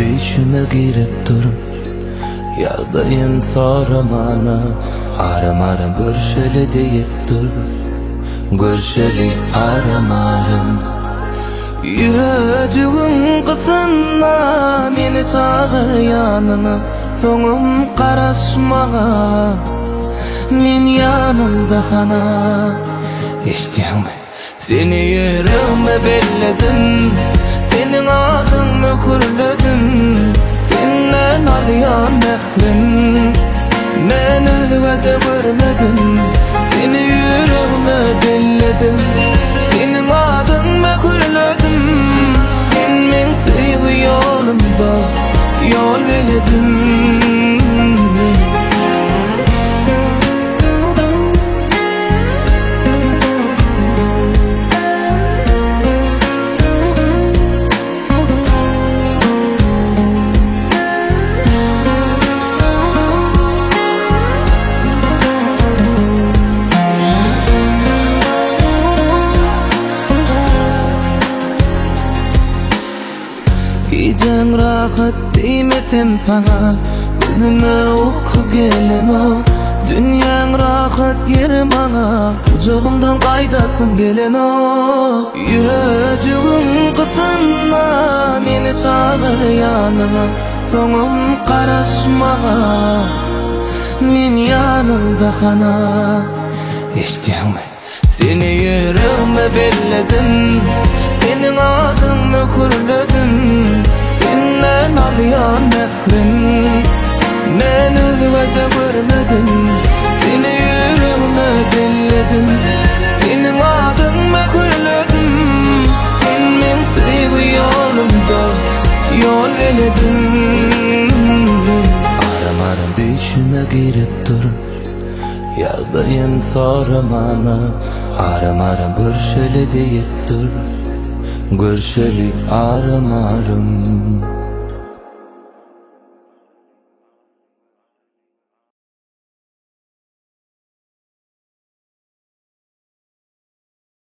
değişime girip durum. Yağdayım soramana, aramarım görüşeli deyip dur. Görüşeli aramarım. Yüreğim kıtına, meni çağır yanına. Soňum karaşmağa, men yanımda hana. Eşdiňmi? Seni yüreğime belledin, senin adını hürledin. Senden alyan mehrin, men özüde görmedin. Seni yüreğime belledin, senin adını hürledin. Sen men sevgi yolumda yol veledin. Gecem rahat değmesem sana, gözüme uyku gelen o. Dünyan rahat yerim bana, kucağımdan kaydasın gelen o. Yüreğim kıtına, meni çağır yanıma. Soňum karaşmağa, men yanımda hana. Eşdiňmi? Seni yüreğime belledin, senin adını hürledin. Senden alyan mehrin, men özüde görmedin. Seni yüreğime belledin, senin adını hürledin. Sen men sevgi yolumda yol veledin. Aramarım değişime girip durun. Yağdayım soramana, aramarım görüşeli deyip dur. Görüşeli aramarım.